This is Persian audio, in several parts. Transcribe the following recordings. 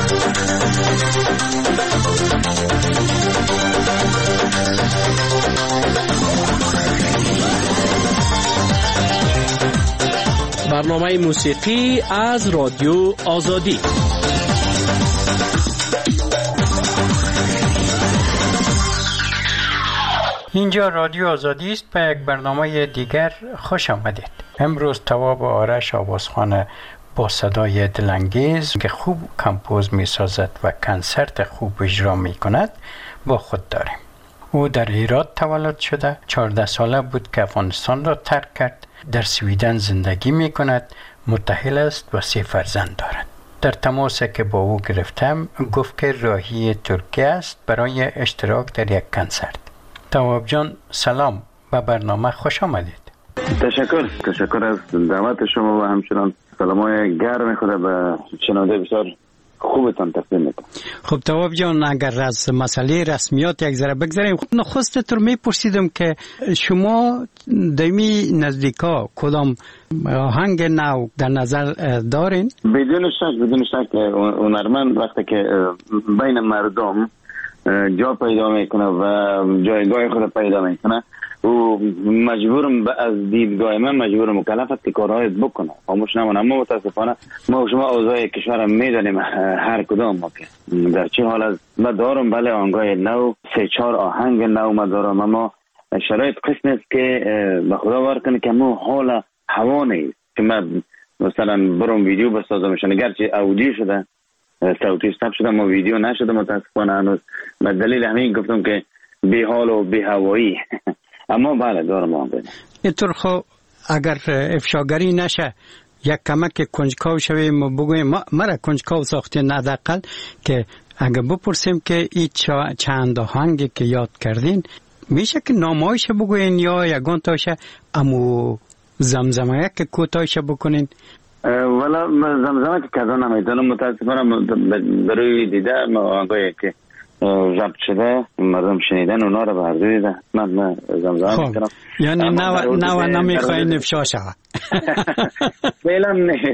برنامه موسیقی از رادیو آزادی. اینجا رادیو آزادی است. به یک برنامه دیگر خوش آمدید. امروز تواب آرش آوازخوان با صدای دلانگیز که خوب کمپوز می سازد و کنسرت خوب اجرا می کند با خود داریم. او در هرات تولد شده، 14 ساله بود که افغانستان را ترک کرد. در سویدن زندگی می کند، متأهل است و 3 فرزند دارد. در تماسی که با او گرفتم گفت که راهی ترکیه است برای اشتراک در یک کنسرت. تواب جان سلام، به برنامه خوش آمدید. تشکر از دعوت شما و همچنان سلامای گرم خدا به شنونده بسیار خوبتان تقدیم میکنم. خب تواب جان، اگر از مسئله رسمیات یک ذره بگذاریم، نخست تو میپرسیدم که شما دمی نزدیکا کدام آهنگ نو در نظر دارین؟ بدون شک هنرمند وقتی که بین مردم جا پیدا میکنه و جایگاه خود پیدا میکنه، او مجبورم از دیدگاه من مجبور مکلف است که کارهای بکنه، خاموش نمونه. اما متاسفانه ما و شما اوضاع کشور میدانیم، هر کدام ما که در چه حال است. من دارم بله آهنگای نو، 3-4 آهنگ نو ما دارم، اما شرایط قسم است که به خدا بار کنه که مو حال هوا نیست که من مثلا برم ویدیو بسازمشان، اگرچه اودیو شده صوتی ثبت شده ما ویدیو نشده متاسفانه هنوز. به دلیل همین گفتم که بی حال و بی هوایی اما بله دارم آهنگ. اینطور خب اگر افشاگری نشه یک کمک کنجکاو شویم بگویم مرا کنجکاو ساخته حداقل که اگر بپرسیم که این چند آهنگی که یاد کردین میشه که نامایش بگوین یا یگان تاشه امو زمزمه که کوتاهش بکنین؟ والا زمزمه که کذا نمیتونم متاسفانه بروی دیده آهنگایی که ضبط شده مردم شنیدن اونا رو برداری دیده من زمزمه میکنم. یعنی نو نمیخواین افشا شود؟ فعلا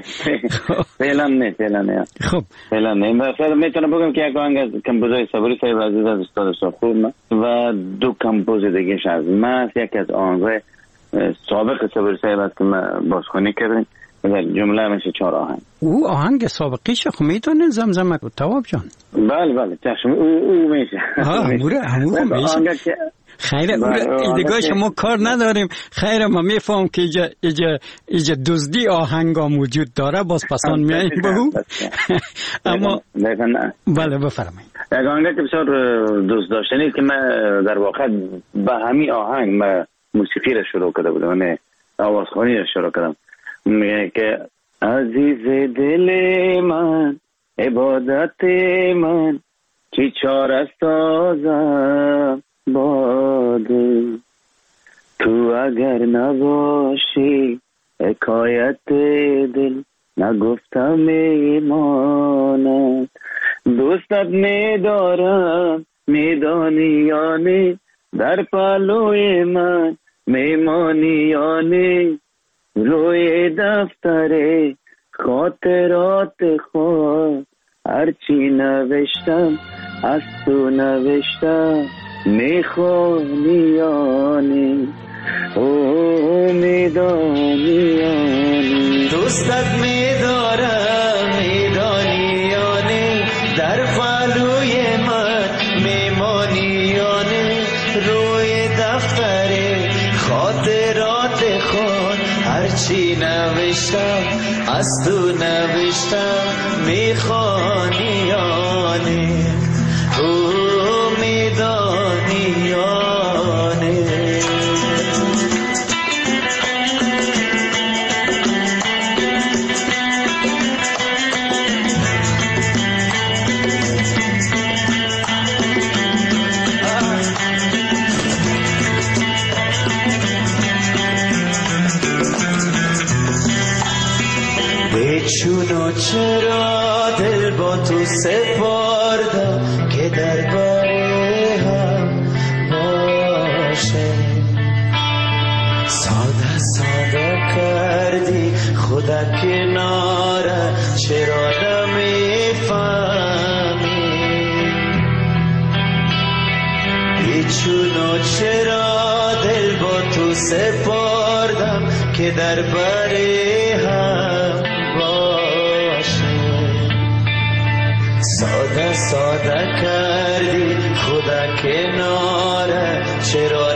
نه. خب فعلا نه. مثلا میتونم بگم که یک آهنگ از کمپوزای صبوری صاحب عزیز از استاد سرخور و 2 کمپوز دیگه از من، یک از آهنگای سابق صبوری صاحب است که من بازخوانی کردیم در جمله میشه 4 آهنگ. او آهنگ سابقیش خب میتونه زمزمه کنه تواب جان؟ بله چشم او میشه. همون میشه. خیره ایدگاه شما کار نداریم. خیره ما میفهم که ایجا دزدی آهنگا موجود داره، باز پسان میاییم به او. اما بله بفرمایید. یک آهنگ که بسیار دوست داشتنی که من در واقع به همین آهنگ من موسیقی را شروع کرده بودم، من آوازخوانی را شروع کردم. میگه که عزیز دل من، عبادت من، چی چاره سازم باده، تو اگر نباشی حکایت دل نگفتم ایمانت، دوستت میدارم میدانی یا نه، در پلوی من میمانی یا نه، روی دفتر خاطرات خود هرچی نوشتم از تو نوشتم، میخوانی یا نه، او میدانی یا نه، دوستت میدارم میدانی یا نه، در پلوی من میمانی یا نه، روی دفتر خاطرات خود هرچی نوشتم از تو نوشتم، میخوانی یا نه، او میدانی یا نه. چونو چرا دل با تو سپردم که در باره هم باشه، ساده کردی خدا کناره، چرا نمیفهم چون و چرا دل با تو سپردم که در بر هم باشه. ساده ساده کردی خدا کناره، چرا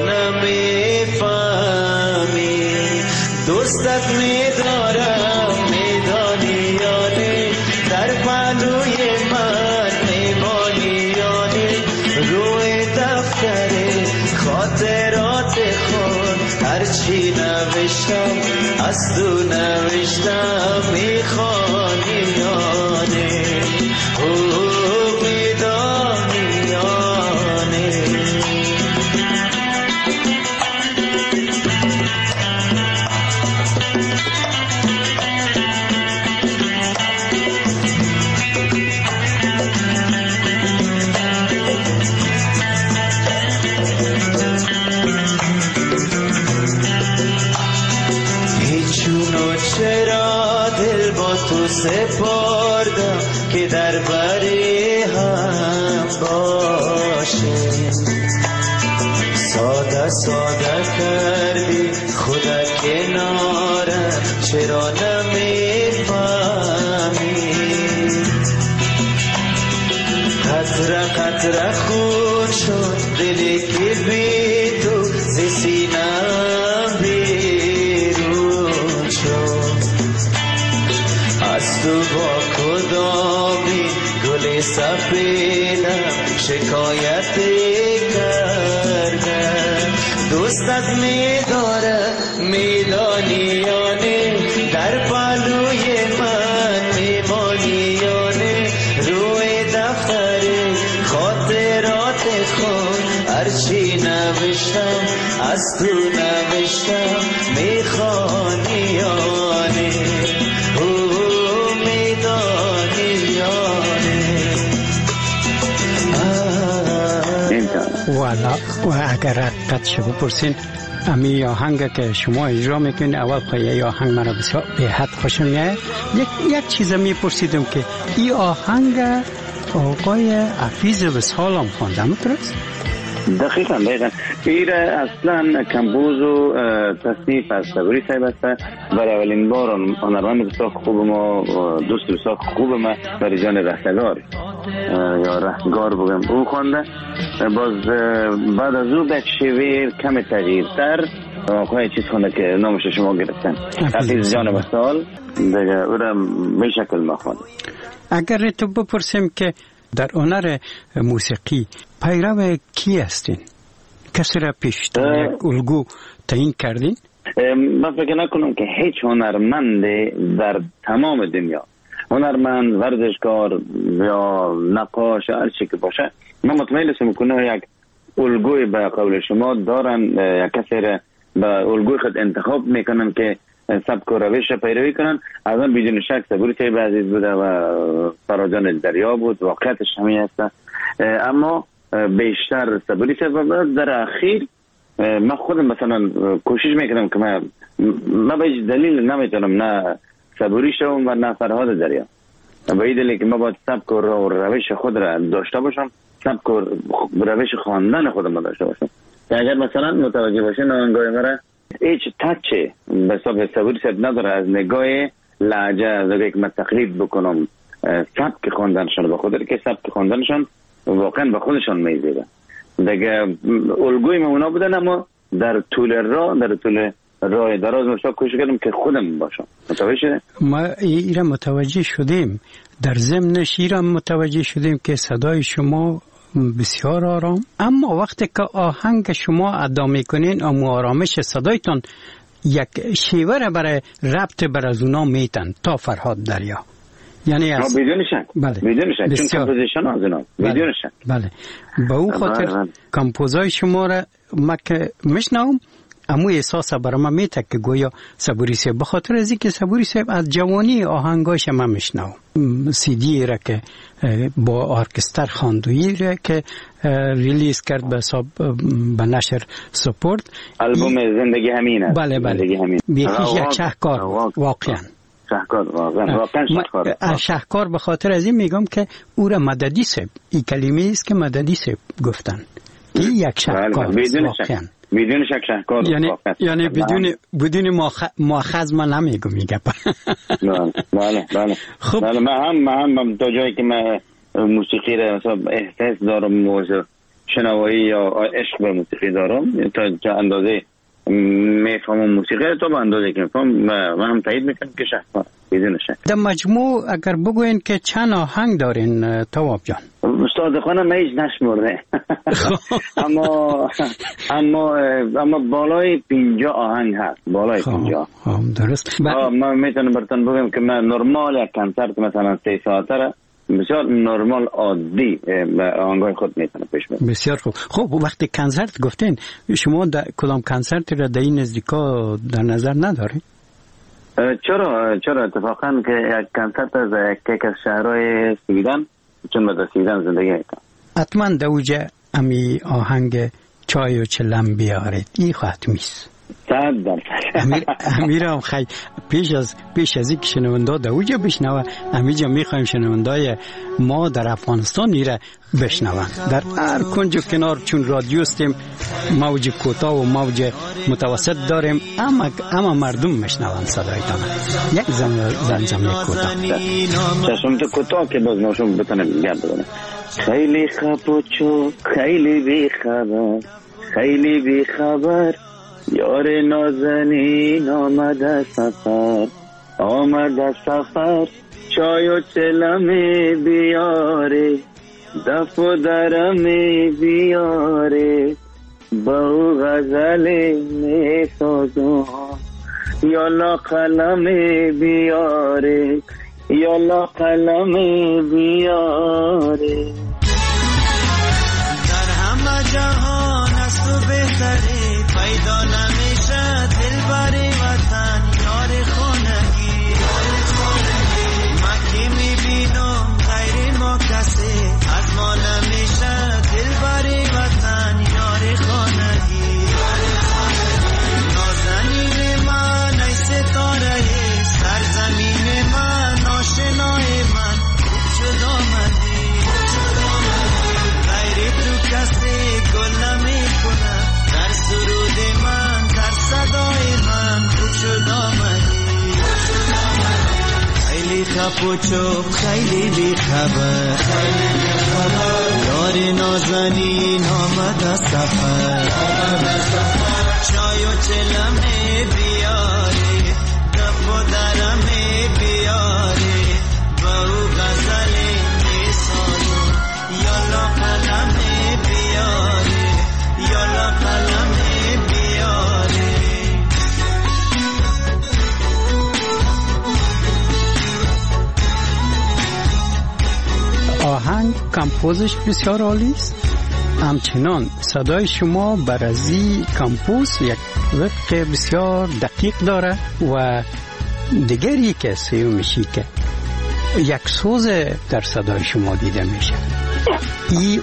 نمیفهمی دوستت میدارم میدانی یا نه، در پهلوی من میمانی یا نه، روی دفتر خاطرات خود هرچی نوشتم از تو نوشتم میخوانی یا نه، میدانی یا نه. تو سپردم که در بری هم باشه. ساده ساده کردی خدا کناره، چرا نمیفهمی قطره قطره خون شد دلی که بی تو سینم بیرون شد. از تو با کدامی گل سفیدم شکایت کردم، دوستت میداره میدانی یا نه، در پهلوی من میمانی یا نه، روی دفتر خاطرات خود هرچی نوشتم از تو نوشتم میخوانی یا نه. والا و اگر حقیقتش بپرسین امی آهنگ که شما اجرا میکنین اول پایه آهنگ مرا بسیار به حد خوشم میاد. یک چیز میپرسیدم که این آهنگ آقای حفیظ وصال هم خوانده درست؟ دقیقاً این اصلا کمپوز و تصنیف از صبوری صاحب است. برای اولین بار هنرمند بسیار خوب ما، دوست بسیار خوب ما برای جان رستگار یا رستگار بگم او خوانده. باز بعد از او به شیوه کم تغییرتر آقای چیز خوانده که نامش شما گرفتن، حفیظ جان وصال دیگه، او را به شکل ما خوانده. اگر تو بپرسیم که در هنر موسیقی پیرو کی هستین؟ کسی را پیشتر یک الگو تعیین کردین؟ من فکر نکنم که هیچ هنرمند در تمام دنیا، هنرمند، ورزشکار یا نقاش هر چی که باشه، من مطمئن هستم که یک الگوی به قول شما دارن، یک کسی را به الگوی خود انتخاب میکنن که سبک و روش پیروی کنن. از آن بدون شک صبوری صاحب عزیز بوده و فراجان دریا بود، واقعیتش همین هست. اما بیشتر صبوری صاحب در اخیر من خودم مثلا کوشش میکنم که من به هیچ دلیل نمیتونم نه صبوری شوم و نه فرهاد دریا، به این دلیل که من باید سبک و روش خود را داشته باشم، سبک و روش خواندن خودم داشته باشم. اگر مثلا متوجه باشین آهنگای مرا هیچ تچه به حساب صبوری صاحب نداره از نگاه لهجه، از نگاه که من تقلید بکنم سبک خواندنشان به خود که سبک خواندنشان واقعا به خودشان میزیده دیگه. الگوی ما اونا بودن، اما در طول راه دراز مشتاق کوشش کردم که خودم باشم. متوجه ما ایران متوجه شدیم، در ضمنش ایران متوجه شدیم که صدای شما بسیار آرام، اما وقتی که آهنگ شما ادا میکنین اما آرامش صدایتان یک شیوه را برای ربط بر از اونا میتن تا فرهاد دریا. یعنی از بدون شک، بله، بدون شک، چون کمپوزیشن از اونا بدون شک. بله، به اون خاطر کمپوزای شما را ما که میشنوم امو احساس برای من میته که گویا صبوری صاحب، به خاطر از اینکه صبوری صاحب از جوانی آهنگاش من میشنوم. سی دی را که با ارکستر خواندویی را که ریلیز کرد به حساب به نشر سپورت، البوم زندگی همینه. بله بیخیش یک شهکار واقعا شهکار. به خاطر از این میگم که او را مددی صاحب، این کلمه است که مددی صاحب گفتن این یک شهکار واقعا بدون شک شهکار یعنی بدون مؤاخذ من نمیگم میگم. بله خب بله من تا جایی که من موسیقی را مثلا احساس دارم و شنوایی یا عشق به موسیقی دارم، تا اندازه میفهمم موسیقی تا به اندازه که میفهم من هم تایید میکنم که شهکار بدون شک. در مجموع اگر بگوین که چند آهنگ دارین تواب جان؟ صادقانه من هیچ نشمرده اما بالای 50 آهنگ هست، بالای 50. درست. من میتونم براتون بگم که من نرمال یک کنسرت مثلا 3 ساعته را بسیار نرمال عادی آهنگای خود میتونه پیش ببرم. بسیار خوب. خب وقتی کنسرت گفتین شما کدام کنسرتی را در این نزدیکا در نظر ندارید؟ چرا اتفاقا که یک کنسرت از یک از شهرهای سویدن، چون من در سویدن زندگی میکنم، حتما دوجه امی آهنگ چای و چلم بیارید، این حتمیست. 100%. امیرم خیلی پیش از اینکه شنونده دوجه بشنوه، امیجا میخوایم شنونده ما در افغانستان ایره بشنوه در هر کنج و کنار، چون رادیو استیم، موج کوتاه و موج متوسط داریم، اما مردم میشنون صدایتان. یک زمزمه کوتاه چشم تو کوتاه که باز ناشون بتونه گرد بزنه. خیلی خپوچو خیلی بیخبر، خیلی بیخبر، یار نازنین آمده سفر، چای و چلمی بیاره، دف و درمی بیاره، با غزل می سازم، یالا قلمی بیاره، یالا قلمی بیاره. در همه جهان از تو بهتری پیدا نمیشه، دلبر وطن یار خانگی، من که میبینم غیر ما کسی از ما نمیشه، دلبر وطن یار خانگی، نازنین من ای ستاره سرزمین من، آشنای من خوب شد آمدی، غیر تو کسی گل نمیکنه، در سرود من در صدای من خوب شد آمدی. خیلی خپ و چوب خیلی بی خبر، یار نازنین آمده سفر، چای و چلمه بیاری، دف و درمه بیاری، با او غزل میسانو، یالا قلمه بیاری، یالا قلمه بیاری. آهنگ کمپوزش بسیار عالی است. همچنان صدای شما برازی کمپوز یک وقت بسیار دقیق داره و دیگری که سیومشی که یک سوز در صدای شما دیده میشه. این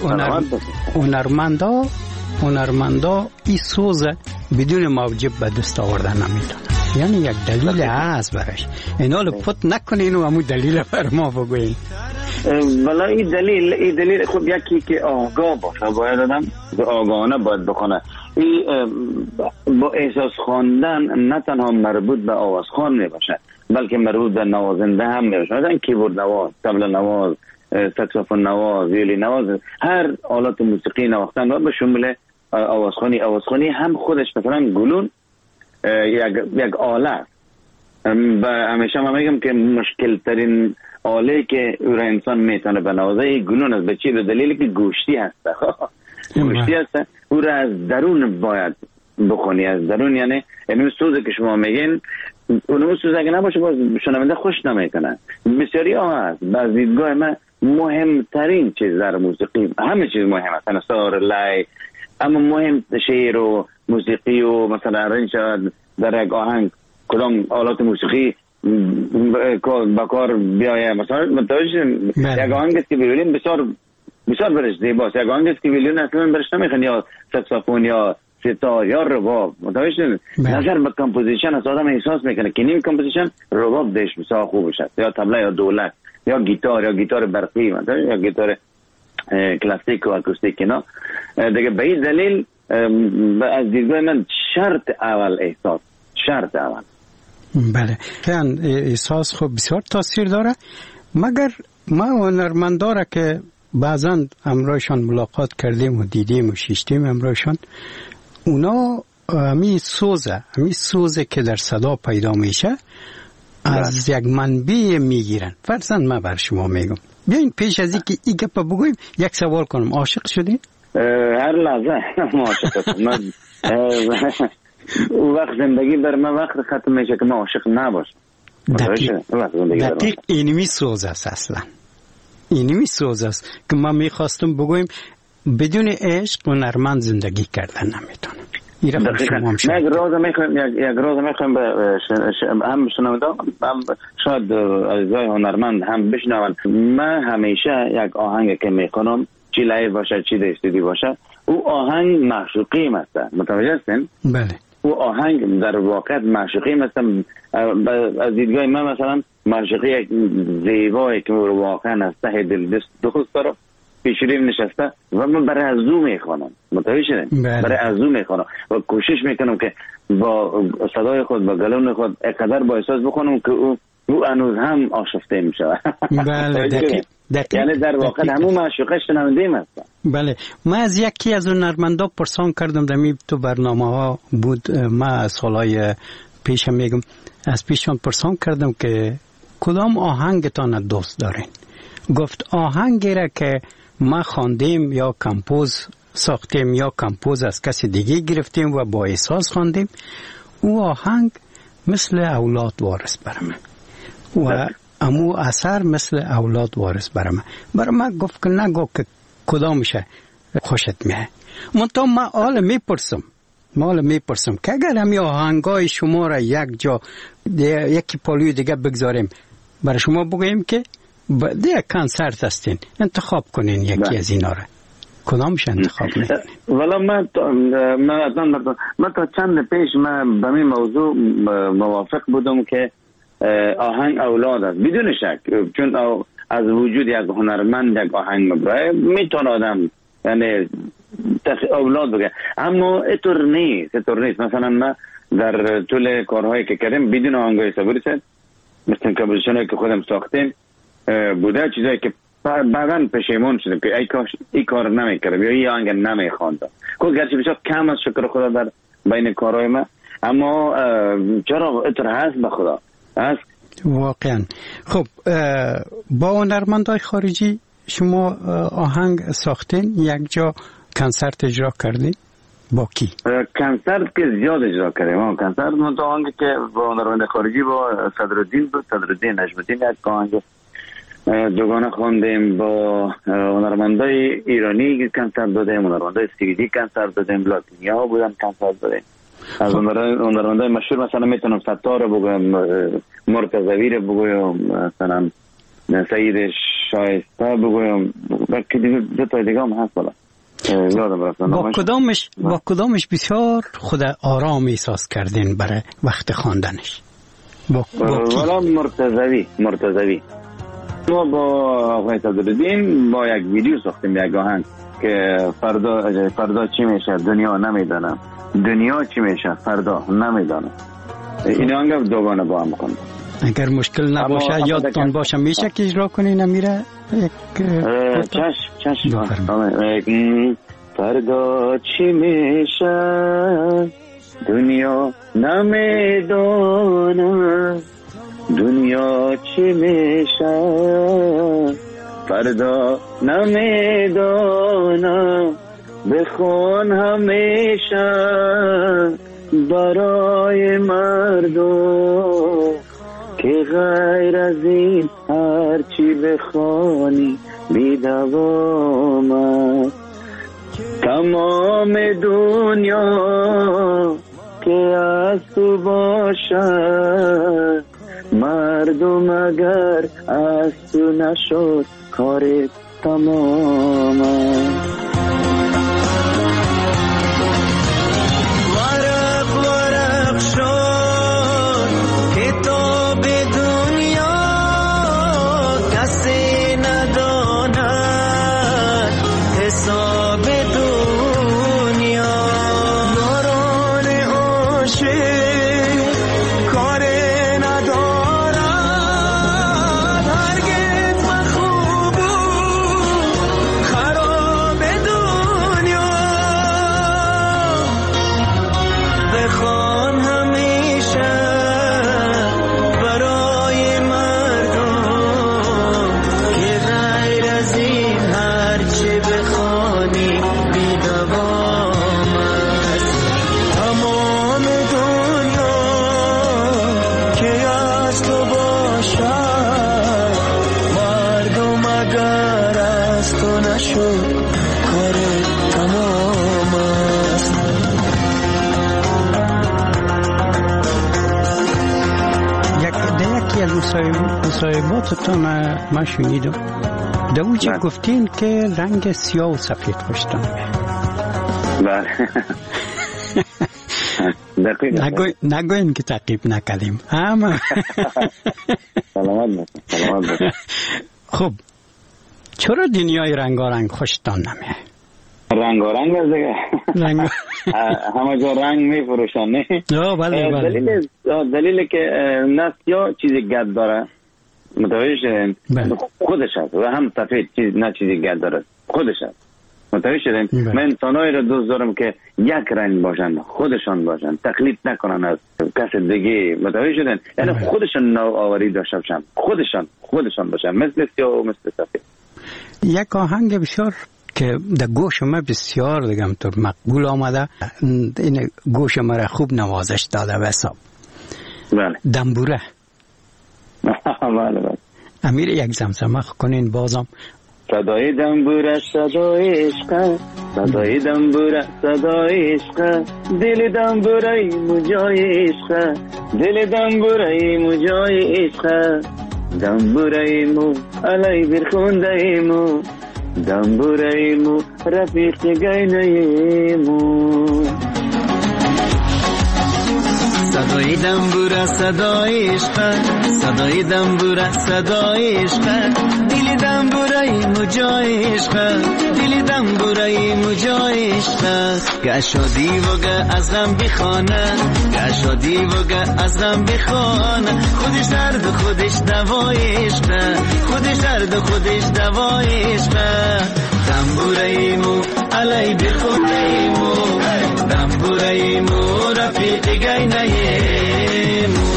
هنرمندا این سوز بدون موجب به دست آوردن نمیتونه، یعنی یک دلیل هست برش. اینا رو پت نکنین و همون دلیل بر ما بگوین. والا این دلیل خب یکی که آگاه باشه، باید آدم آگاهانه باید بخونه. این با احساس خواندن نه تنها مربوط به آوازخوان میباشه، بلکه مربوط به نوازنده هم میباشه. مثلا کیبورد نواز، طبل نواز، ساکسوفون نواز، ویولین نواز، هر آلات موسیقی نواختن و به شمول آوازخوانی هم خودش مثلا گلون یک آله است. همیشه من میگم که مشکل ترین آله که او را انسان میتونه بنوازه این گلون است. به چی؟ به دلیلی که گوشتی هست. گوشتی هست، او را از درون باید بخونی، از درون. یعنی سوزی که شما میگین اون سوز اگه نباشه باز شنونده خوش نمیکنه. بسیاری ها هست. از دیدگاه من مهمترین چیز در موسیقی، همه چیز مهم است، نصار لای، اما مهم شعر و موسیقی و مثلا رنج در یک آهنگ کدام آلات موسیقی با کار بیایه. مثلا متوجه یک آهنگ است که ویولین بسیار برش زیباست، یک آهنگ است که ویولین اصلا برش نمیخواد، یا ساکسوفون یا ستار یا رباب. متوجه نظر به کمپوزیشن است، آدم احساس میکنه که نیم کمپوزیشن رباب دش بسیار خوب شد، یا طبله یا دولت یا گیتار برقی، یا گیتار کلاسیک و اکوستیک اینا دیگه. به این دلیل از دیدگاه من شرط اول. بله، احساس خب بسیار تاثیر داره. مگر ما هنرمندا را که بعضا همراهشان ملاقات کردیم و دیدیم و شیشتیم همراهشان، اونا همی سوزه که در صدا پیدا میشه از یک منبع میگیرن. فرضاً من بر شما میگم، بیاین پیش از اینکه این گپ بگویم یک سوال کنم. عاشق شدین؟ هر لحظه ما عاشق هستم. او وقت زندگی بر من وقت ختم میشه که من عاشق نباشم. دقیق اینمی سوز است. اصلا اینمی سوز است که ما میخواستم بگویم بدون عشق هنرمند زندگی کردن نمیتونه. یک روز میخوایم هم شنوندم هم شاید عزیزای هنرمند هم بشنون. من همیشه یک آهنگ که میکنم چی لایو باشه چی دستیدی باشه، او آهنگ معشوقی است. متوجه هستین؟ بله. او آهنگ در واقع معشوقی است. از دیدگاه من مثلا معشوقی یک زیبایی که واقعا از ته دل دوست داره پیشریم نشسته و من برای از او میخوانم. متوجه شدین؟ برای از او میخوانم و کوشش میکنم که با صدای خود با گلون خود اقدر با احساس بخونم که او هنوز هم آشفته میشه. بله دقیق. یعنی در واقع همون معشوقه شنونده هستن. بله، من از یکی از هنرمندا پرسان کردم در تو برنامه ها بود، من سالهای پیشم میگم از پیشم پرسان کردم که کدام آهنگتان دوست دارین؟ گفت آهنگی را که ما خواندیم یا کمپوز ساختیم یا کمپوز از کسی دیگه گرفتیم و با احساس خواندیم، او آهنگ مثل اولاد وارث برام و امو اثر مثل اولاد وارث برای من گفت که نگو که کدامشه خوشت میه. منطقه ما حال میپرسم که اگر همی آهنگای شما را یک جا یکی پالوی دیگه بگذاریم برای شما بگویم که دیگه کنسرت هستین، انتخاب کنین یکی از اینا را، کدامش انتخاب میکنین؟ والا من تا چند پیش من به این موضوع موافق بودم که آهنگ اولاد است بدون شک، چون از وجود یک هنرمند یک آهنگ مبرای میتونه آدم یعنی اولاد بگه، اما اینطور نیست. مثلا ما در طول کارهایی که کردیم بدون آهنگای صبوری است، مثل کمپوزیشنایی که خودم ساختیم بوده چیزایی که بعداً پشیمون شدم که ای کاش این کار نمیکردم یا این آهنگ نمیخواندم. گرچه بسیار کم از شکر خدا در بین کارهای ما، اما چرا اینطور هست به خدا هست واقعا. خب با هنرمندای خارجی شما آهنگ ساختین، یک جا کنسرت اجرا کردین؟ با کی؟ کنسرت که زیاد اجرا کردیم. کنسرت من تو آهنگ که با هنرمند خارجی با صدرالدین نجم‌الدین یک آهنگ دوگانه خواندیم، با هنرمندای ایرانی کنسرت دادیم، هنرمندای سوئدی کنسرت دادیم، لاتینیا بودن کنسرت دادیم. از هنرمندای مشهور مثلا میتونم ستار رو بگویم، مرتضوی رو بگویم، مثلا سعید شایسته بگویم، بلکه دو تا دیگه هم هست. با کدامش بسیار خود آرام احساس کردین برای وقت خواندنش؟ والا مرتضوی ما با آقای صدرالدین با یک ویدیو ساختیم، یک آهنگ که فردا چی میشه دنیا نمیدانم، دنیا چی میشه فردا نمیدانم. این آهنگ دوگانه با هم کنیم. اگر مشکل نباشه یادتان باشه میشه که اجرا کنین امیره؟ چشم فردا چی میشه دنیا نمیدانم، دنیا چی میشه فردا نمیدانم، بخوان همیشه برای مردم که غیر از این هرچی بخوانی بی‌دوام. تمام دنیا که از تو باشد، مردم اگر از تو نشد کار تمام. ورق شد کتاب دنیا، کسی نداند مصاحباتتون ما شنیدم دو چه گفتین که رنگ سیاه و سفید خوشتون بله نگوین که تعقیب نکردیم اما سلامت باشه. خب چرا دنیای رنگارنگ خوشتان نمیه؟ رنگارنگ است دیگه همه جا رنگ میفروشن نه؟ بله. دلیل که نه سیاه چیزی گد داره متوجه شدین خودش هست و هم سفید چیز نه چیزی گد داره خودش هست متوجه شدین. من انسانایی رو دوست دارم که یک رنگ باشن خودشان باشن تقلید نکنن از کس دیگه متوجه شدین یعنی خودشان نوآوری داشته باشن خودشان باشن مثل سیاه و مثل سفید. یک آهنگ بسیار که در گوش ما بسیار دیگم طور مقبول آمده این گوش ما را خوب نوازش داده وساب بله دنبوره بله امیر یک زمزمه کنین بازم صدای دنبوره صدای عشق صدای دنبوره صدای عشق دل دنبوره مجای عشق دل دنبوره مجای عشق دنبوره مو علی برخونده مو دنبوره مو رفیق گینه مو صدای دنبوره صدای عشق صدای دنبوره صدای عشق دل دنبوره مجای عشق دل دنبوره مجای عشق گشادی وگه از غم بخانه گشادی وگه از غم بخانه خودش درد خودش دوای عشق خودش درد خودش دوای عشق دنبوره مو علی بخونه مو دنبوره مو رفیق گینه مو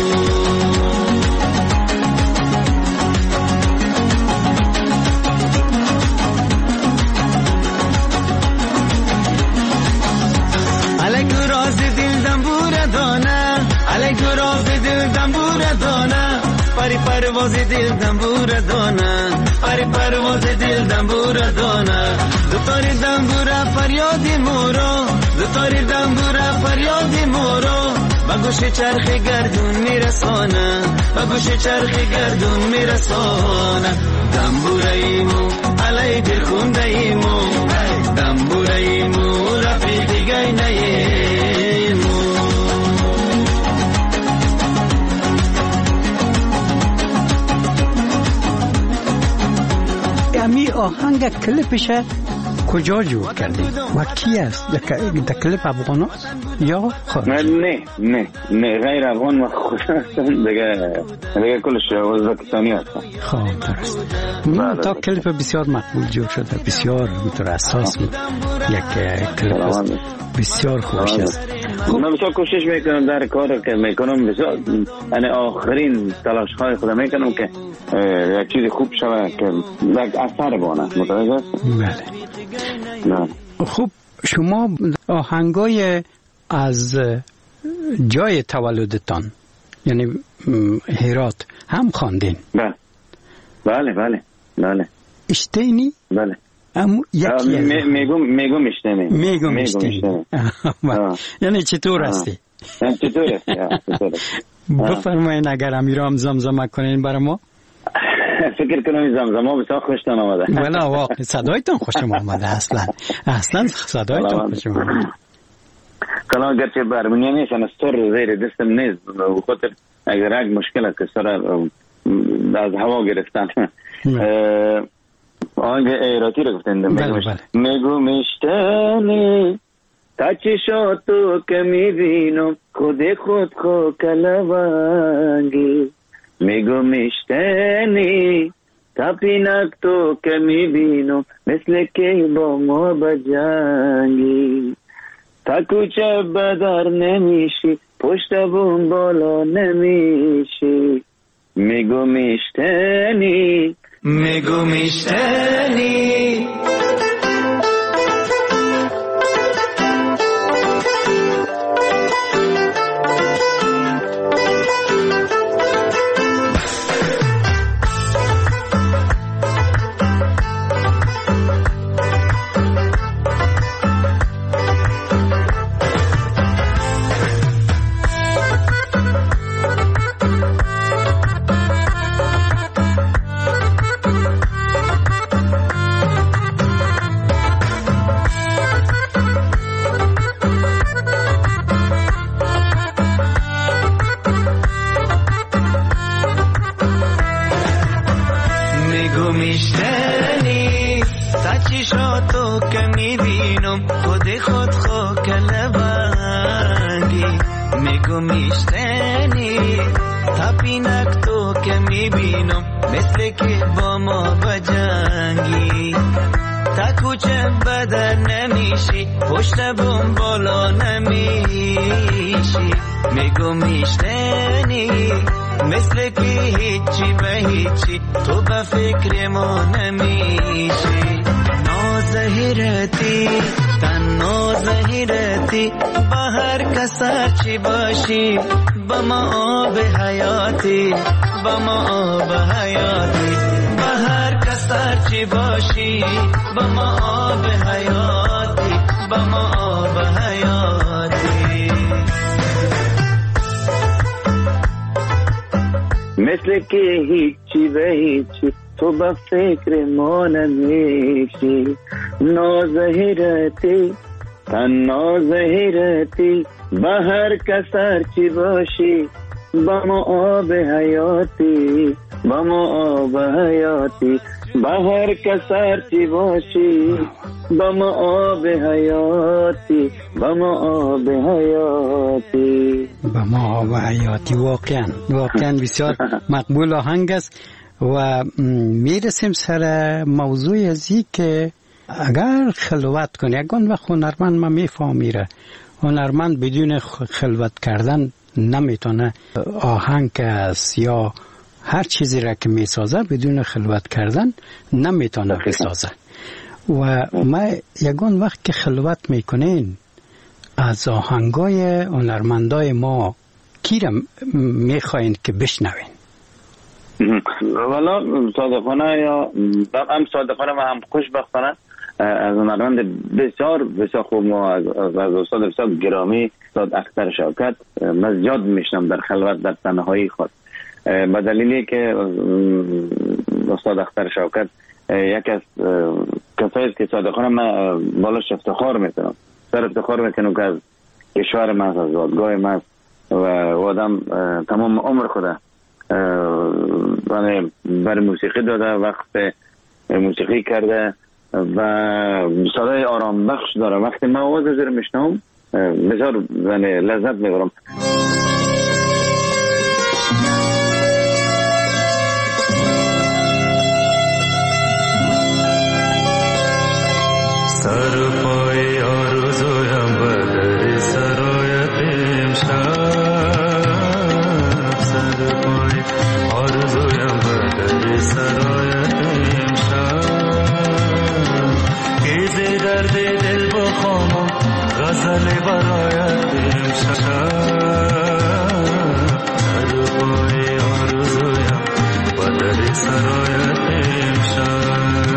علیکو راز دل دنبوره دانه علیکو راز دل دنبوره دانه پری پرواز دل دنبوره دانه پری پرواز دل دنبوره دانه دوتاری دنبوره فریادی مورو دوتاری دنبوره فریادی مورو با گوش چرخ گردون میرسانه با گوش چرخ گردون میرسانه دنبوره ایمو علی دل خونده ایمو دنبوره ایمو رفیق گینه ایمو امی آهنگ کلیپش کجا جور کردی و کی است در کلیپ افغان هست یا خود نه غیر افغان و خود هستم دیگه کلش ازبکستانی هستم خب درست تا کلیپ بسیار مقبول جور شده بسیار میتور اساس یک کلیپ است بسیار خوش است. من بسیار کوشش میکنم در کار که میکنم بسیار یعنی آخرین تلاش های خودم میکنم که یک چیز خوب شده که یک اثر بانه متوجه است. بله خوب شما آهنگای از جای تولدتان یعنی هرات هم خواندین؟ بله اشتینی؟ بله میگم اشتینی یعنی چطور هستی؟ چطور هستی؟ بفرمایین اگر امیرام زمزمه کنین برای ما. فکر کنم زمزمه بسیار خوشتان آمده. ولی واقعا صدایتان خوشم آمده اصلا صدایتان خوشم آمده. کلا گرچه برمونیه نیست انا سر زیر دستم نیست و خاطر اگر یک مشکل که سر از هوا گرفتن آنگ ایراتی رو گفتن میگو میشتنی تا چشاتو که میبینم خود کلوانگی میگو میشتنی تا پینک تو که میبینم مثل که با ما بجنگی تا کوچه بدر نمیشی پشت بون بالا نمیشی میگو میشتنی میشتنی تا چشاتو که میبینم خود خو کلبنگی میگو میشتنی تا پینک تو که میبینم مثل که با ما بجنگی تا کوچه بدر نمیشی پشت بوم بالا نمیشی میگو میشتنی مثل که هیچی به هیچی تو به فکر ما نمیشی نازهیرتی تنها زهیرتی با هر کسر چی باشی با ما آب حیاتی با ما آب حیاتی با هر کسر چی باشی با ما آب حیاتی با ما آب حیاتی مثل که هیچی به هیچی تو به فکر ما نمیشی نازهیرتی تنها زهیرتی با هر کسر چی باشی با ما آب حیاتی با ما آب حیاتی با هر کسر چی باشی با ما آب حیاتی با ما آب حیاتی با ما آب حیاتی. واقعا بسیار مقبول آهنگ است و میرسیم سر موضوع ازی که اگر خلوت کنی یکان وقت هنرمند ما میفهمیره هنرمند بدون خلوت کردن نمیتونه آهنگ است یا هر چیزی را که میسازه بدون خلوت کردن نمیتونه بسازه و ما یکان وقت که خلوت میکنین از آهنگای هنرمندای ما کی را میخواین که بشنوین؟ والا صادقانه یا هم صادقانه و هم خوشبختانه از هنرمند بسیار بسیار خوب ما از استاد بسیار گرامی استاد اختر شوکت من زیاد میشنم در خلوت در تنهایی خود به دلیلی که استاد اختر شوکت یک از کسایی است که صادقانه من بالاش افتخار میکنم سر افتخار میکنم که از کشور من از زادگاه من و آدم تمام عمر خود بر موسیقی داده وقت موسیقی کرده و صدای آرام بخش داره وقتی من آواز زیر میشنم بسیار لذت میبرم سر پای آرزویم بدر سرایت امشب سر پای آرزویم بدر سرایت امشب گیز درد دل بخوانم غزل برایت امشب سر پای آرزویم بدر سرایت امشب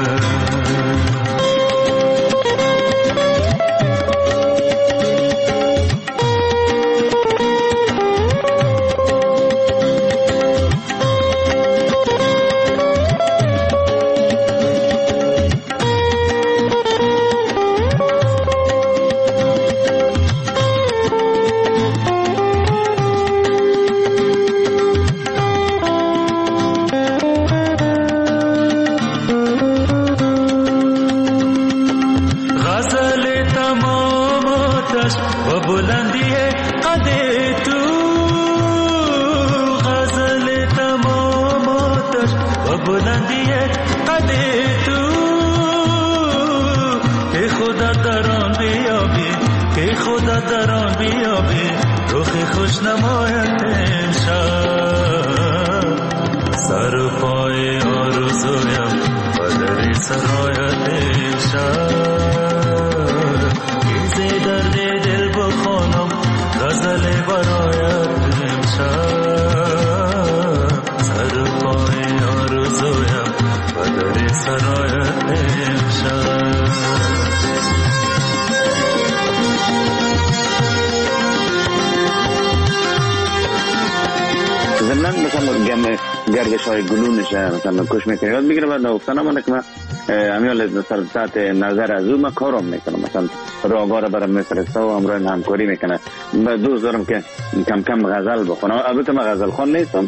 گردش های گلونشه مثلا کش میکنه یاد میگیره بعد نوفتن من که من امیال تحت نظر از او من کارم میکنم مثلا راگاه برام میفرسته و همراه همکاری میکنه من دوست دارم که کم کم غزل بخونم البته من غزل خوان نیستم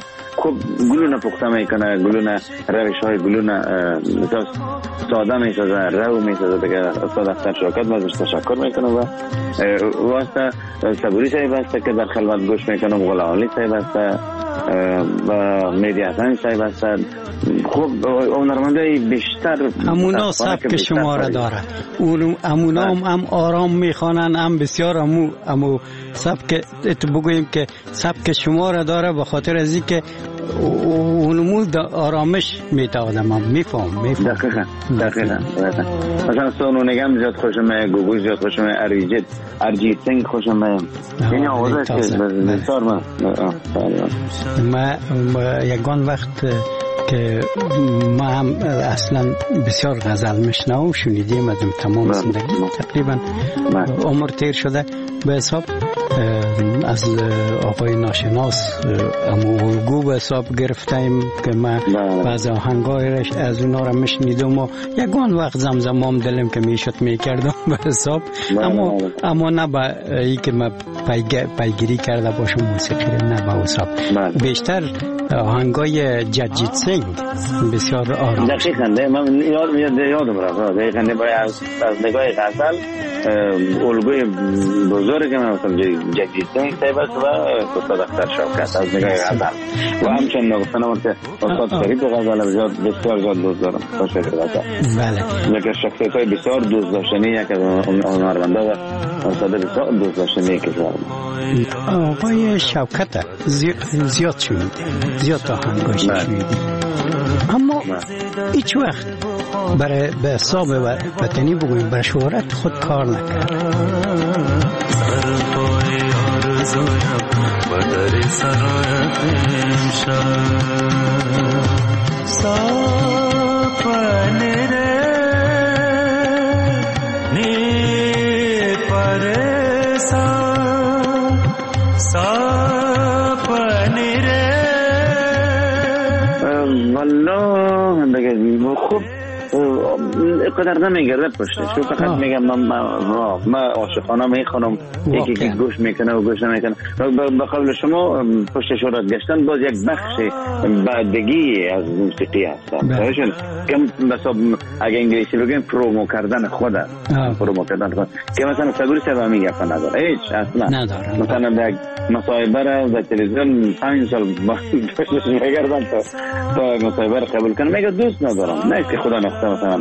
خوب گلونه پخته میکنه، گلونه روش های گلونه ساده میسازه، رو میسازه. دیگه استاد اختر شوکت ازش تشکر میکنه و واسه صبوری صاحب هست که در خلوت گوش میکنم، غلام علی صاحب هست و مهدی حسن صاحب هست. خوب هنرمندای بیشتر همونا سبک شما را داره، همونا هم آرام میخوانن، هم بسیار همو سبک بگوییم که سبک شما را داره، به خاطر از اینکه اونمو آرامش میده آدم هم میفهم. دقیقا مثلا سونو نگم زیاد خوشم، گوگوش زیاد خوشم، ارجیت سینگ خوشم. این آوازه که بسیار من یکان وقت که ما هم اصلا بسیار غزل میشنوم، شنیدیم ازم تمام زندگی، تقریبا عمر تیر شده به حساب. از آقای ناشناس الگو به حساب گرفتیم که ما بعض آهنگایش از اونا را میشنیدم و یکان وقت زمزمام دلم که میشد میکردم به حساب، اما نه با ای که ما پیگیری کرده باشم موسیقی، نه با حساب. بیشتر آهنگای جگجیت سینگ بسیار آرام. دقیقاً من یادم رفت. دقیقاً از نگاه غزل الگوی بزرگ من مثلا جگجیت سینگ صاحب است و استاد اختر شوکت از نگاه غزل و همچنین نگفتنم که استاد فرید غزل بسیار زیاد دوست دارم. فرید غزل بله یک شخصیت های بسیار دوست داشتنی، یک از هنرمندا و استاد بسیار دوست داشتنی کشور. آقای شوکت زیاد شنیدیم، زیاد آهنگاش شنیدیم، اما هیچ وقت برای به حساب وطنی بگویم برای شهرت خود کار نکرد. سرپای آرزویم و در سرایت امشب سپنه نی پرسان سپنه والله دیگه خوب قدر نمیگرده پشتش، تو فقط میگم من عاشقانه میخونم، یکی گوش میکنه و گوش نمیکنه. به قول شما پشت شهرت گشتن باز یک بخش بعدگی از موسیقی هست. که مثلا اگه انگلیسی بگیم پرومو کردن خود است، پرومو کردن خود که مثلا صبوری صاحب میگه نداره هیچ اصلا نداره. مثلا یک مصاحبه را در تلویزیون 5 سال پشتش میگردن تا مصاحبه را قبول کنه، میگه دوست ندارم. نه که خدا نخواسته مثلا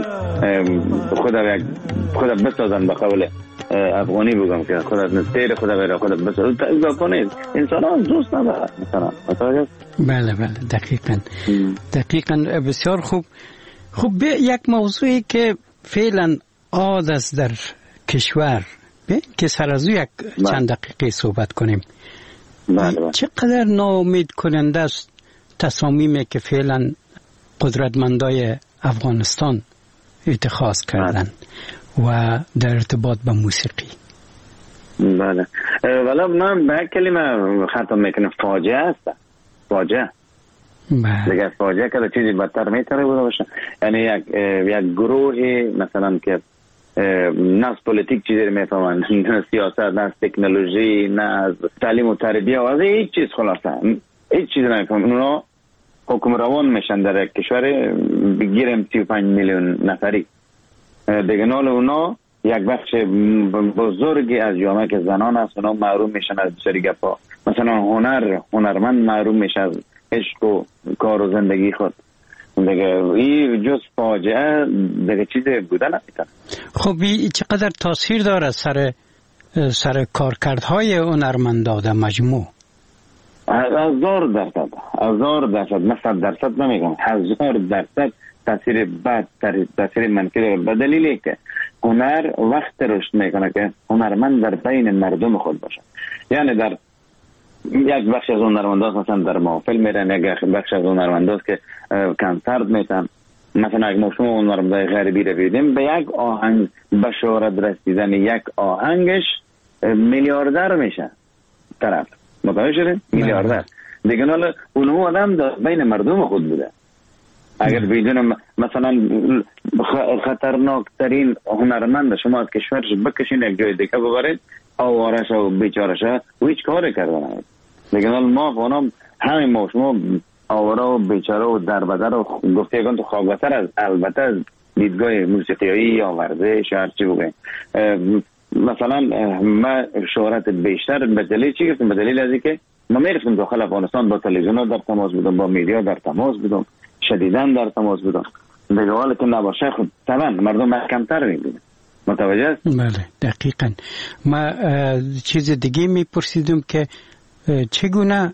خدا بسازن به قول افغانی بگم که خدا تیر خدا غیر خدا بسازن تا کنید انسان ها دوست نداره مثلا. بله دقیقاً بسیار خوب. یک موضوعی که فعلا عاد است در کشور که سر از یک چند دقیقه صحبت کنیم. چقدر ناامید کننده است تصامیمی که فعلا قدرتمندای افغانستان اتخاذ کردن و در ارتباط با موسیقی. بله ولی من به کلمه ختم میکنم فاجعه است. فاجعه دیگه فاجعه که چیزی بدتر میتونه بوده باشه. یعنی یک گروه مثلا که نه از پولیتیک چیزی میفهمن، نه سیاست، نه از تکنولوژی، نه از تعلیم و تربیه و از هیچ چیز، خلاصه هیچ چیز نمیفهمن. اونا حکمران میشن در کشور بگیرم 35 میلیون نفری. دیگه نال اونا یک بخش بزرگی از جامعه که زنان هست، اونا محروم میشن از بسیاری گپا. مثلا هنرمند محروم میشه از عشق و کار و زندگی خود. دیگه این جز فاجعه دیگه چیزی بوده نمیتونه. خب این چقدر تاثیر داره سر کارکردهای هنرمندا در مجموع؟ 1000%، 1000%، نه 100% نمیگم، 1000% تاثیر بد، تاثیر منفی. به دلیلی که هنر وقت رشد میکنه که هنرمند در بین مردم خود باشه. یعنی در یک بخش از هنرمندان مثلا در محفل میرن، یک بخش از هنرمندان که کنسرت میتن. مثلا اگه ما شما هنرمندای غربی رو ببینیم، به یک آهنگ به شهرت رسیدن یک آهنگش میلیاردر میشه طرف. متوجه شدین؟ میلیاردر. دیگه حالا اونها آدم بین مردم خود بوده. اگر بدون مثلا خطرناک ترین هنرمند شما از کشورش بکشین یک جای دیگه ببرید، آوارش و بیچارش و هیچ کاری کردن. دیگه ما فانم همین ما شما آورا و بیچاره و دربدر و گفته یکان تو خاکبتر از البته از دیدگاه موسیقیایی یا ورزش یا هرچی بگویم. مثلا من شهرت بیشتر به دلیل چی گفتم؟ به دلیل از اینکه ما میرفتم داخل افغانستان با تلویزیون ها در تماس بودم، با میدیا در تماس بودم، شدیداً در تماس بودم. دیگه حالا که نباشه خود طبعا مردم کمتر میبینن. متوجه است؟ بله دقیقاً. ما چیز دیگه میپرسیدم که چگونه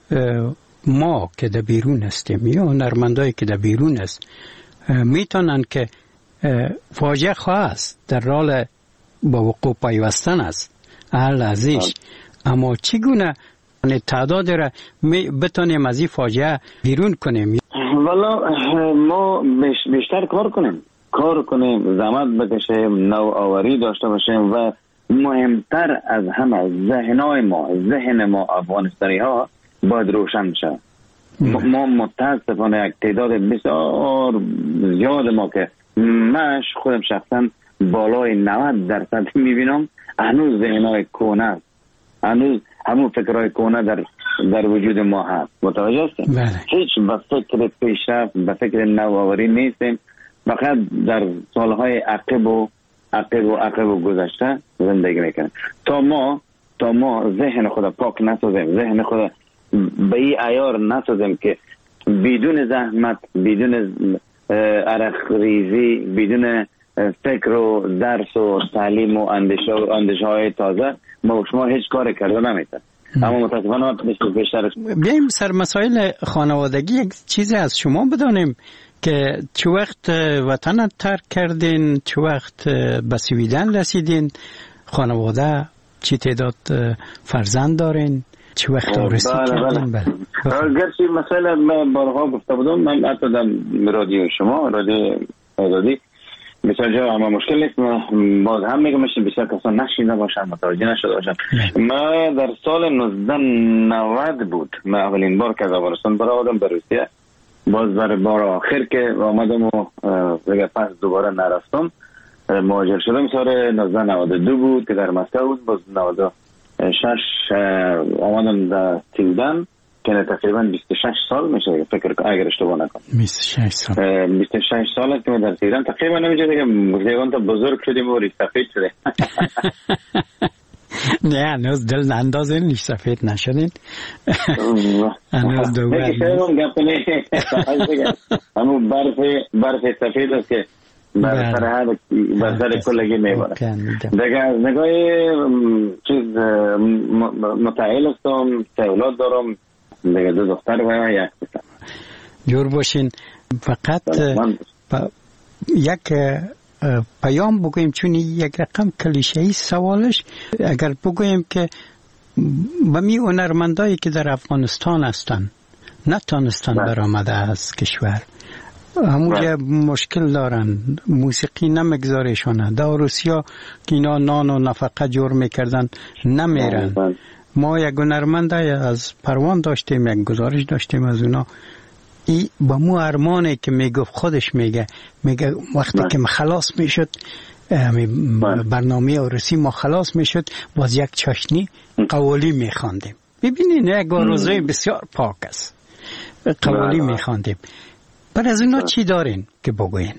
ما که در بیرون هستیم یا هنرمندایی که در بیرون است میتونن که فاجعه خواست در حال با وقوع پیوستن است اهل ازیش، اما چگونه تعداد را بتونیم از این فاجعه بیرون کنیم؟ والا ما بیشتر کار کنیم، زحمت بکشیم، نوآوری داشته باشیم و مهمتر از همه ذهن ما افغانستانی ها باید روشن شد. ما متاسفانه یک تعداد بسیار زیاد ما که من خودم شخصا بالای 90% میبینم هنوز ذهنهای کهنه است، هنوز همون فکرهای کهنه در وجود ما هست. متوجه هستیم؟ هیچ به فکر پیشرفت، به فکر نوآوری نیستیم، فقط در سالهای عقب و گذشته زندگی میکنیم. تا ما ذهن خود پاک نسازیم، ذهن خود به این عیار نسازیم که بدون زحمت، بدون عرق ریزی، بدون فکر و درس و تعلیم و اندیشه های تازه ما شما هیچ کار کرده نمیتونید. اما متاسفانه بیشتر بیایم سر مسائل خانوادگی یک چیزی از شما بدانیم که چه وقت وطن ترک کردین، چه وقت به سویدن رسیدین، خانواده چی تعداد فرزند دارین، چه وقت آرزو کردین؟ گرچه مسئله من بارها گفته بودم، من حتی در رادیو شما رادیو آزادی بسیار جا همه مشکل نیست، باز هم میگم بسیار کسان نشینده باشن، متوجه نشده باشن. من در سال 1990 بود من اولین بار که از افغانستان برآمدم به روسیه، باز برای بار آخر که آمدم و پس دوباره نرفتم، مهاجر شدم سال 1992 بود که در مسکو بود، باز 96 آمدم در سویدن که تقریبا 26 سال میشه فکر کنم اگر اشتباه نکنم. 26 سال که در سویدن تقریبا نمیشه دیگه تا بزرگ شدیم و ریش سفید شده. نه هنوز دل اندازه ریش سفید نشدین. هنوز دوباره همون برف سفید است که بر سر کلگی میباره. دیگه از نگاه چیز متعهل هستم، 3 اولاد دارم، دیگه 2 دختر و 1 پسر. جور باشین. فقط یک پیام بگویم، چون یک رقم کلیشه‌ای سوالش، اگر بگویم که به می هنرمندایی که در افغانستان هستن نتانستن برآمده از کشور، همونجا مشکل دارن، موسیقی نمیگذارشونه، در روسیا که اینا نان و نفقه جور میکردن نمیرن. ما یک هنرمند از پروان داشتیم، یک گزارش داشتیم از اونا، ای با مو ارمانه که میگفت، خودش میگه وقتی که خلاص میشد برنامه عروسی ما خلاص میشد، باز یک چاشنی قوالی میخواندیم. ببینین یک آرزوی بسیار پاک است، قوالی میخواندیم. بر از اونا چی دارین که بگوین؟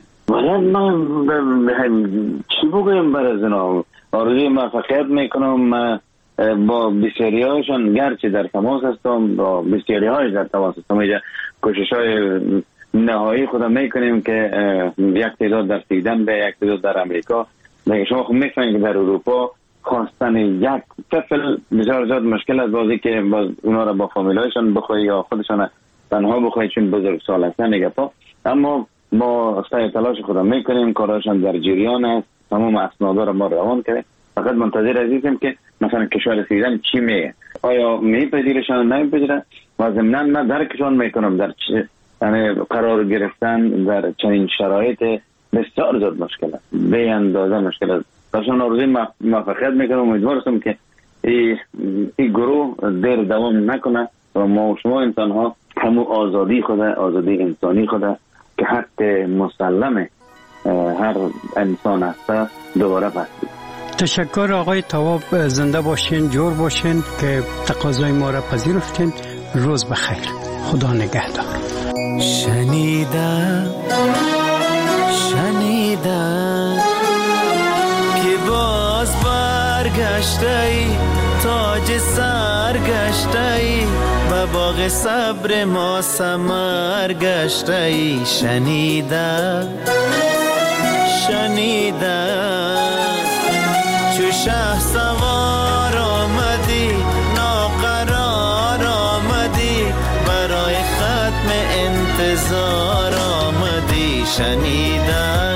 من چی بگویم بر از اونا؟ آرزوی موفقیت میکنم، با بسیاری هایشان گرچه در تماس هستم، با بسیاری هایش در تماس هستم. اینجا کوشش های نهایی خودم میکنیم که یک تعداد در سویدن به، یک تعداد در امریکا. دیگه شما خود میفهمید که در اروپا خواستن یک طفل بسیار زیاد مشکل است، بازی که باز اونا را با فامیل هایشان بخواه یا خودشان تنها بخواه چون بزرگ سال هستن دیگه پا. اما ما سعی تلاش خودم میکنیم، کارهاشان در جریان است، تمام اسنادا را ما روان کردیم، فقط منتظر عزیزیم که مثلا کشور سویدن چی میگه، آیا میپذیرشان نمیپذیره و ضمناً من درکشان میکنم در یعنی قرار گرفتن در چنین شرایط بسیار زیاد مشکل است، به اندازه مشکل است. برشان آرزوی موفقیت میکنم، امیدوارم که این گروه دیر دوام نکنه و ما و شما انسان ها همون آزادی انسانی خود که حق مسلم هر انسان هست دوباره پس. تشکر آقای تواب، زنده باشین، جور باشین که تقاضای ما را پذیرفتین. روز بخیر. خدا نگهدار. شنیدم که باز برگشتی، تاج سر گشتی، و باغ صبر ما ثمر گشتی. شنیدم چو شه سوار آمدی، ناقرار آمدی، برای ختم انتظار آمدی. شنیدم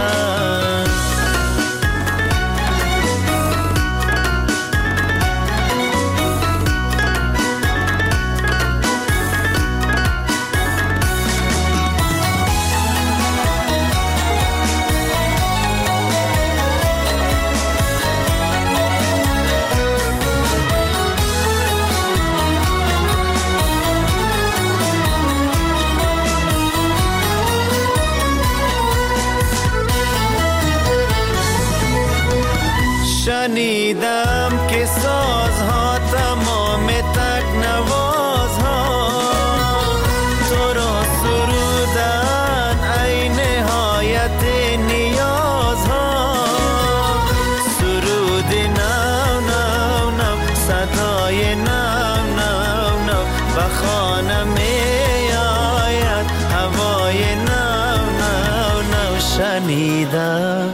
شنیدم که سازها تمام تکنوازها تو را سرودن ای نهایت نیازها. سرود نو نو نو، صدای نو نو نو، به خانه می آید هوای نو نو نو. شنیدم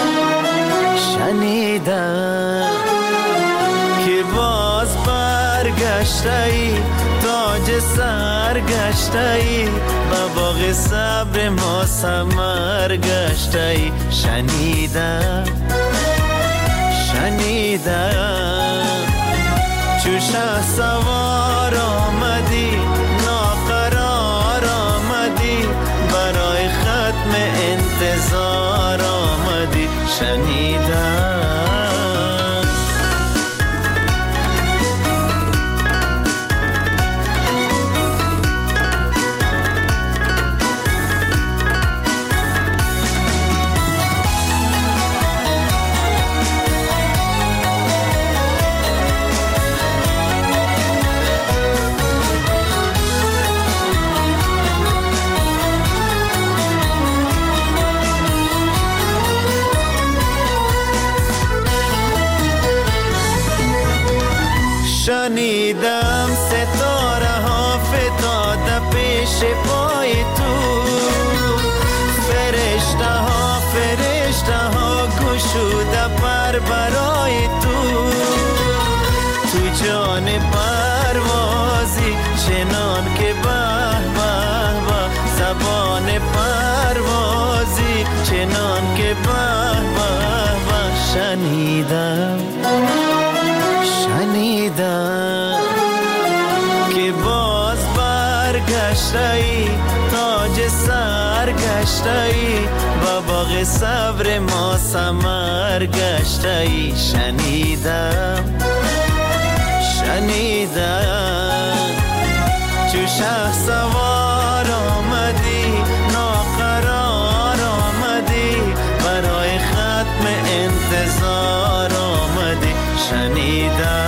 که باز برگشتی، تاج سر گشتی، و باغ صبر ما ثمر گشتی. شنیدم چو شه سوار آمدی، ناقرار آمدی، برای ختم انتظار آمدی. شنیدم شنیدم ستاره ها فتاده پیش پای تو، فرشته ها گشوده پر برای تو. تو جان پروازی چنان که به به به، زبان پروازی چنان که به به به. شنیدم که باز برگشتی، تاج سر گشتی، و باغ صبر ما ثمر گشتی. شنیدم چو شه سوار آمدی، ناقرار آمدی، برای ختم انتظار آمدی. شنیدم